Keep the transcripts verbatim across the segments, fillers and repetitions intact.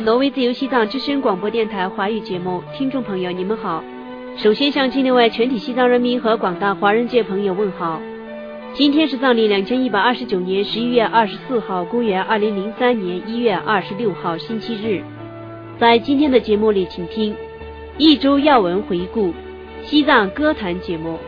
挪威自由西藏之声广播电台华语节目，听众朋友你们好。首先向境内外全体西藏人民和广大华人界朋友问好。今天是藏历两千一百二十九年十一月二十四号，公元二零零三年一月二十六号星期日。在今天的节目里，请听一周要闻回顾、西藏歌坛节目。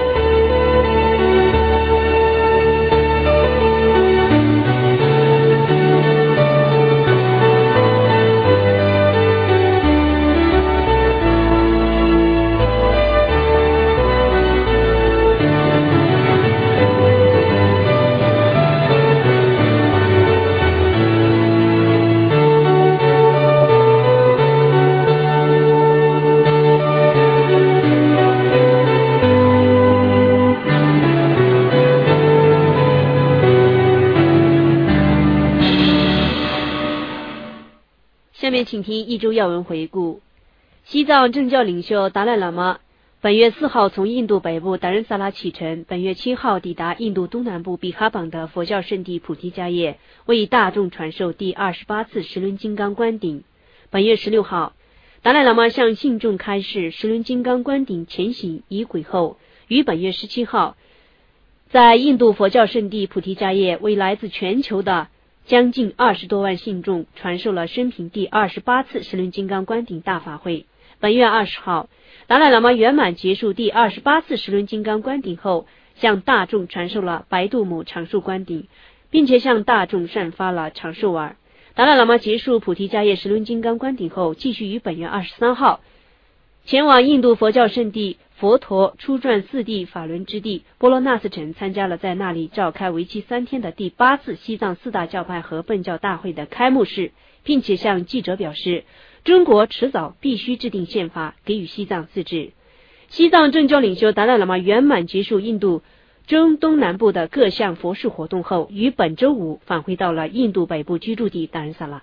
下面请听一周要闻回顾。西藏政教领袖达赖喇嘛本月四号从印度北部达仁萨拉启程，本月七号抵达印度东南部比哈邦的佛教圣地菩提迦叶，为大众传授第二十八次十轮金刚观顶。本月十六号，达赖喇嘛向信众开示十轮金刚观顶前行仪轨后，于本月十七号在印度佛教圣地菩提迦叶为来自全球的将近二十多万信众传授了生平第二十八次十轮金刚观顶大法会。本月二十号，达赖喇嘛圆满结束第二十八次十轮金刚观顶后，向大众传授了白度母长寿观顶，并且向大众散发了长寿丸。达赖喇嘛结束菩提迦叶十轮金刚观顶后，继续于本月二十三号前往印度佛教圣地佛陀初转四地法轮之地波罗纳斯城，参加了在那里召开为期三天的第八次西藏四大教派和苯教大会的开幕式，并且向记者表示，中国迟早必须制定宪法，给予西藏自治。西藏政教领袖达赖喇嘛圆满结束印度中东南部的各项佛事活动后，于本周五返回到了印度北部居住地达仁萨拉。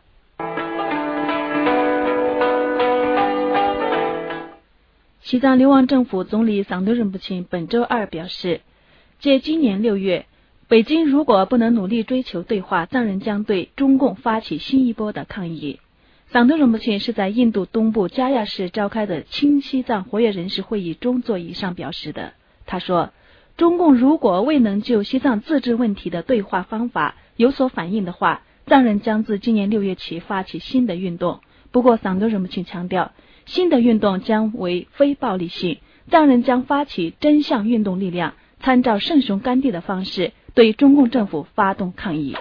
西藏流亡政府总理桑德仁布钦本周二表示，借今年六月，北京如果不能努力追求对话，藏人将对中共发起新一波的抗议。桑德仁布钦是在印度东部加亚市召开的亲西藏活跃人士会议中座椅上表示的。他说，中共如果未能就西藏自治问题的对话方法有所反应的话，藏人将自今年六月起发起新的运动。不过桑德仁布钦强调，新的运动将为非暴力性，藏人将发起真相运动力量，参照圣雄甘地的方式对中共政府发动抗议。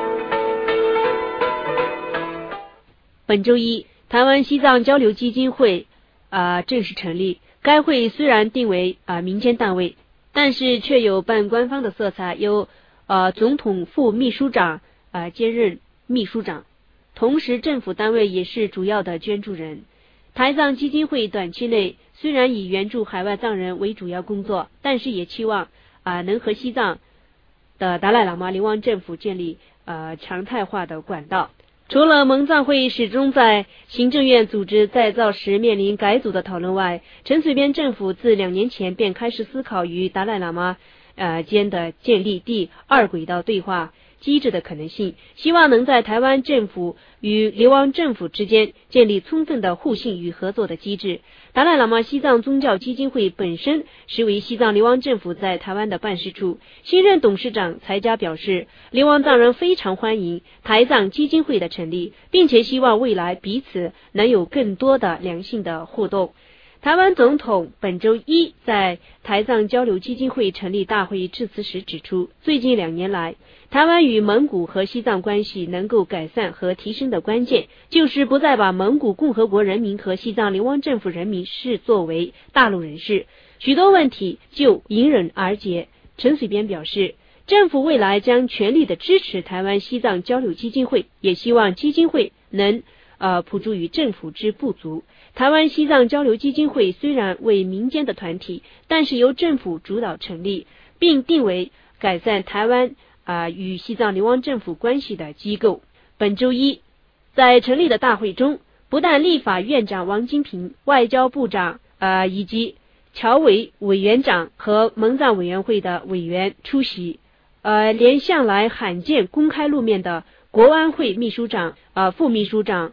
本周一，台湾西藏交流基金会啊、呃、正式成立。该会虽然定为啊、呃、民间单位，但是却有半官方的色彩，由呃总统副秘书长啊、呃、兼任秘书长，同时政府单位也是主要的捐助人。台藏基金会短期内虽然以援助海外藏人为主要工作，但是也期望啊、呃、能和西藏的达赖喇嘛流亡政府建立呃常态化的管道。除了蒙藏会始终在行政院组织再造时面临改组的讨论外，陈水扁政府自两年前便开始思考与达赖喇嘛呃间的建立第二轨道对话机制的可能性，希望能在台湾政府与流亡政府之间建立充分的互信与合作的机制。达赖喇嘛西藏宗教基金会本身实为西藏流亡政府在台湾的办事处。新任董事长才佳表示，流亡藏人非常欢迎台藏基金会的成立，并且希望未来彼此能有更多的良性的互动。台湾总统本周一在台藏交流基金会成立大会致辞时指出，最近两年来，台湾与蒙古和西藏关系能够改善和提升的关键，就是不再把蒙古共和国人民和西藏流亡政府人民视作为大陆人士，许多问题就迎刃而解。陈水扁表示，政府未来将全力的支持台湾西藏交流基金会，也希望基金会能呃补助于政府之不足。台湾西藏交流基金会虽然为民间的团体，但是由政府主导成立，并定为改善台湾啊、呃、与西藏流亡政府关系的机构。本周一在成立的大会中，不但立法院长王金平、外交部长呃以及侨委委员长和蒙藏委员会的委员出席，呃连向来罕见公开露面的国安会秘书长、呃副秘书长、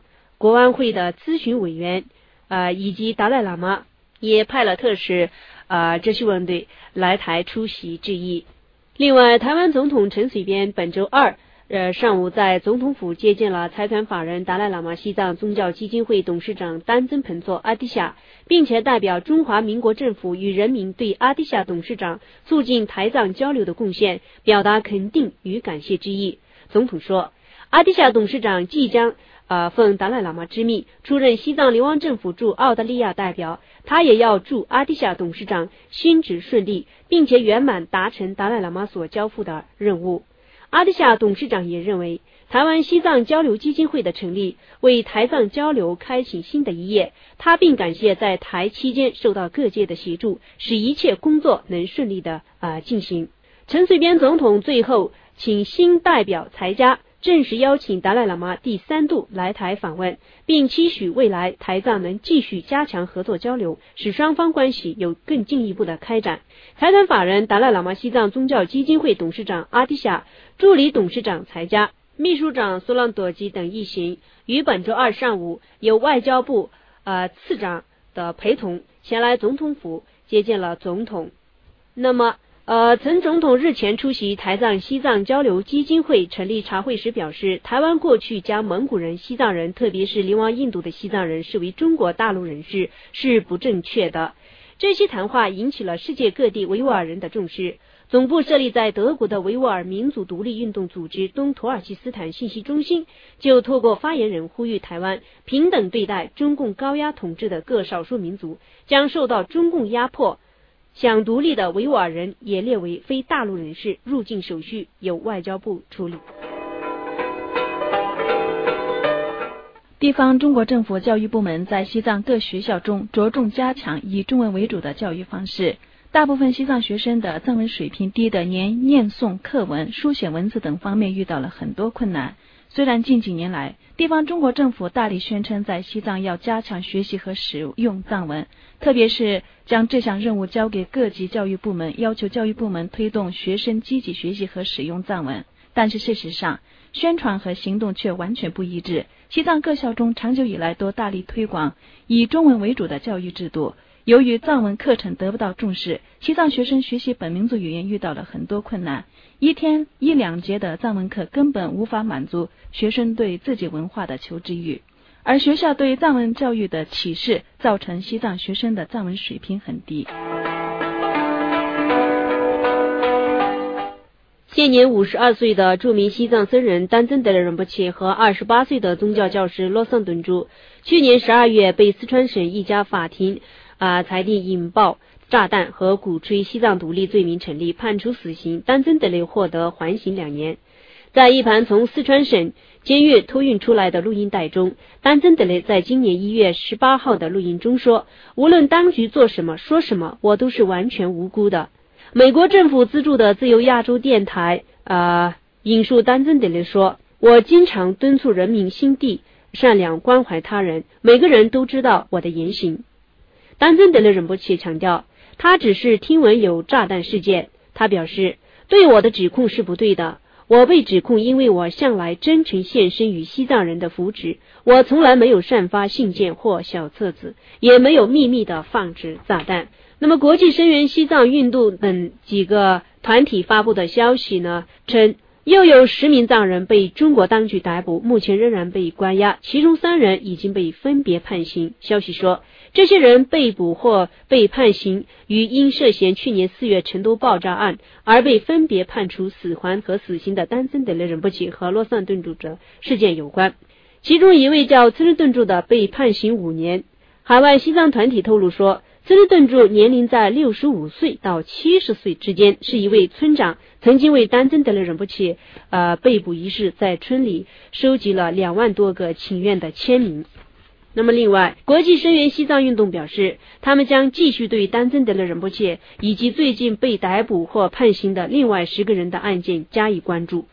国安会的咨询委员，呃，以及达赖喇嘛也派了特使，呃，哲学问队来台出席致意。另外，台湾总统陈水扁本周二呃，上午在总统府接见了财团法人达赖喇嘛西藏宗教基金会董事长丹增彭措阿迪夏，并且代表中华民国政府与人民对阿迪夏董事长促进台藏交流的贡献表达肯定与感谢之意。总统说，阿迪夏董事长即将呃奉达赖喇嘛之命出任西藏流亡政府驻澳大利亚代表，他也要祝阿迪夏董事长新职顺利，并且圆满达成达赖喇嘛所交付的任务。阿迪夏董事长也认为，台湾西藏交流基金会的成立为台藏交流开启新的一页，他并感谢在台期间受到各界的协助，使一切工作能顺利的呃进行。陈水扁总统最后请新代表才加正式邀请达赖喇嘛第三度来台访问，并期许未来台藏能继续加强合作交流，使双方关系有更进一步的开展。财团法人达赖喇嘛西藏宗教基金会董事长阿迪夏、助理董事长才加、秘书长苏朗朵基等一行于本周二上午由外交部呃次长的陪同前来总统府接见了总统。那么呃，曾总统日前出席台藏西藏交流基金会成立茶会时表示，台湾过去将蒙古人、西藏人，特别是流亡印度的西藏人视为中国大陆人士是不正确的。这些谈话引起了世界各地维吾尔人的重视。总部设立在德国的维吾尔民族独立运动组织东土尔其斯坦信息中心就透过发言人呼吁台湾平等对待中共高压统治的各少数民族，将受到中共压迫想独立的维吾尔人也列为非大陆人士，入境手续由外交部处理。 地方中国政府教育部门在西藏各学校中着重加强以中文为主的教育方式，大部分西藏学生的藏文水平低的连念诵课文、书写文字等方面遇到了很多困难。虽然近几年来地方中国政府大力宣称在西藏要加强学习和使用藏文，特别是将这项任务交给各级教育部门，要求教育部门推动学生积极学习和使用藏文，但是事实上宣传和行动却完全不一致。西藏各校中长久以来都大力推广以中文为主的教育制度，由于藏文课程得不到重视，西藏学生学习本民族语言遇到了很多困难，一天一两节的藏文课根本无法满足学生对自己文化的求知欲，而学校对藏文教育的歧视造成西藏学生的藏文水平很低。 现年五十二岁的著名西藏僧人丹增德勒仁波切和二十八岁的宗教教师洛桑顿珠，去年十二月被四川省一家法庭啊、呃、裁定引爆炸弹和鼓吹西藏独立罪名成立，判处死刑。丹增德勒获得缓刑两年。在一盘从四川省监狱托运出来的录音带中，丹增德勒在今年一月十八号的录音中说，无论当局做什么说什么，我都是完全无辜的。美国政府资助的自由亚洲电台呃引述丹增德勒说，我经常敦促人民心地善良，关怀他人，每个人都知道我的言行。丹增德勒仁波切强调，他只是听闻有炸弹事件，他表示对我的指控是不对的，我被指控因为我向来真诚献身于西藏人的福祉，我从来没有散发信件或小册子，也没有秘密的放置炸弹。那么国际声援西藏运动等几个团体发布的消息呢，称又有十名藏人被中国当局逮捕，目前仍然被关押，其中三人已经被分别判刑。消息说，这些人被捕或被判刑与因涉嫌去年四月成都爆炸案而被分别判处死缓和死刑的丹增德勒仁波切和洛桑顿珠的事件有关。其中一位叫村顿珠的被判刑五年。海外西藏团体透露说，村顿珠年龄在六十五岁到七十岁之间，是一位村长，曾经为丹增德勒仁波切呃被捕一事在村里收集了两万多个请愿的签名。那么另外，国际声援西藏运动表示，他们将继续对丹增德勒仁波切以及最近被逮捕或判刑的另外十个人的案件加以关注。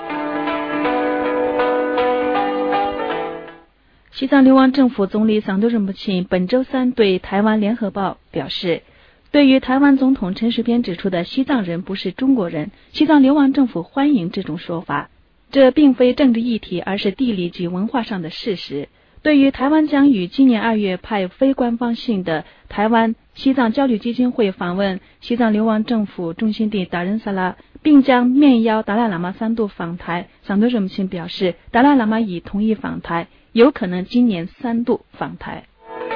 西藏流亡政府总理桑多仁波切本周三对台湾联合报表示，对于台湾总统陈水扁指出的西藏人不是中国人，西藏流亡政府欢迎这种说法，这并非政治议题，而是地理及文化上的事实。 对于台湾将于今年二月派非官方性的台湾西藏交流基金会访问西藏流亡政府中心地达仁萨拉，并将面邀达赖喇嘛三度访台，桑多热姆钦表示，达赖喇嘛已同意访台，有可能今年三度访台。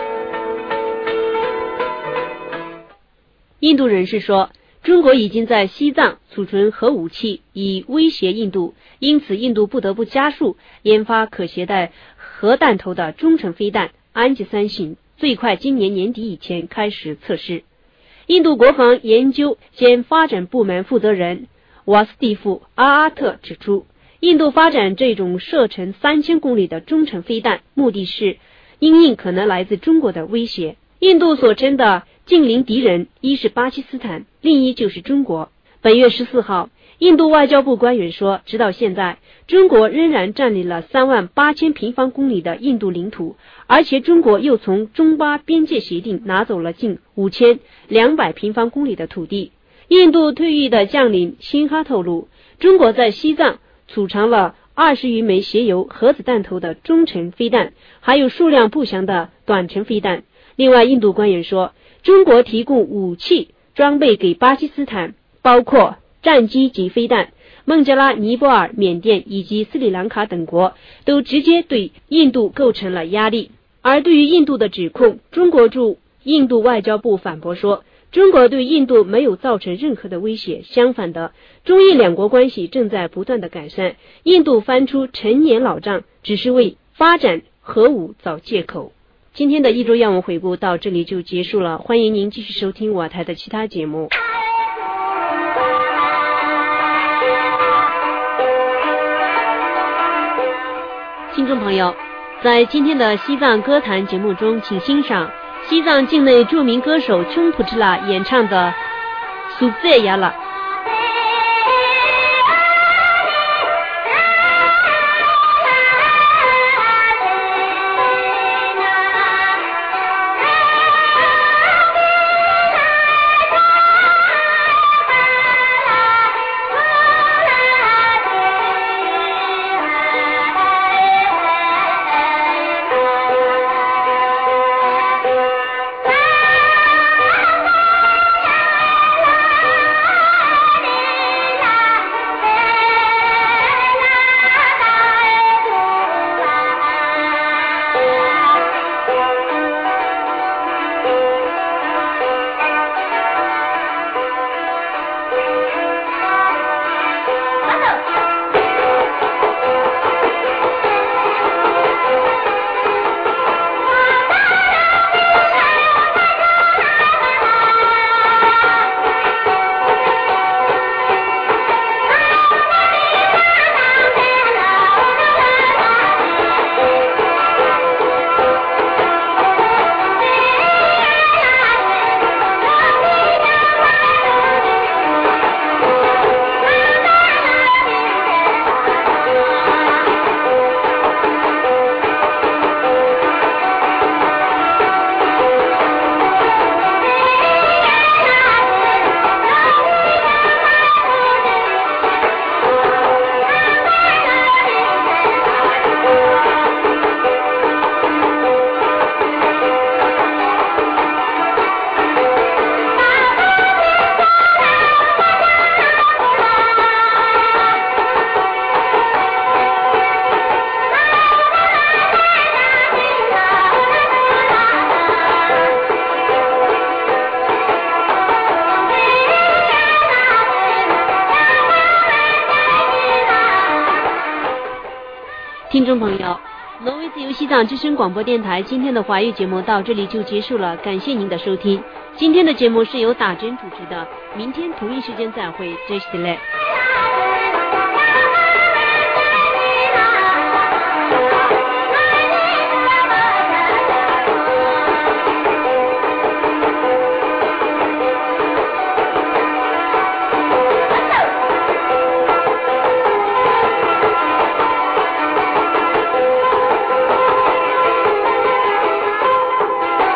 印度人士说，中国已经在西藏储存核武器，以威胁印度，因此印度不得不加速研发可携带核弹头的中程飞弹安吉三型，最快今年年底以前开始测试。印度国防研究兼发展部门负责人瓦斯蒂夫·阿阿特指出，印度发展这种射程三千公里的中程飞弹，目的是因应可能来自中国的威胁。印度所称的近邻敌人，一是巴基斯坦，另一就是中国。本月十四号，印度外交部官员说，直到现在，中国仍然占领了三万八千平方公里的印度领土，而且中国又从中巴边界协定拿走了近五千两百平方公里的土地。印度退役的将领辛哈透露，中国在西藏储藏了二十余枚携有核子弹头的中程飞弹，还有数量不详的短程飞弹。另外，印度官员说，中国提供武器装备给巴基斯坦，包括战机及飞弹。孟加拉、尼泊尔、缅甸以及斯里兰卡等国都直接对印度构成了压力。而对于印度的指控，中国驻印度外交部反驳说，中国对印度没有造成任何的威胁，相反的，中印两国关系正在不断的改善。印度翻出陈年老账，只是为发展核武找借口。今天的一周要闻回顾到这里就结束了，欢迎您继续收听我台的其他节目。听众朋友，在今天的西藏歌坛节目中，请欣赏西藏境内著名歌手琼普支拉演唱的《苏赞雅拉》。听众朋友，挪威自由西藏之声广播电台今天的华语节目到这里就结束了，感谢您的收听。今天的节目是由打针主持的，明天同一时间再会，这是 Delay。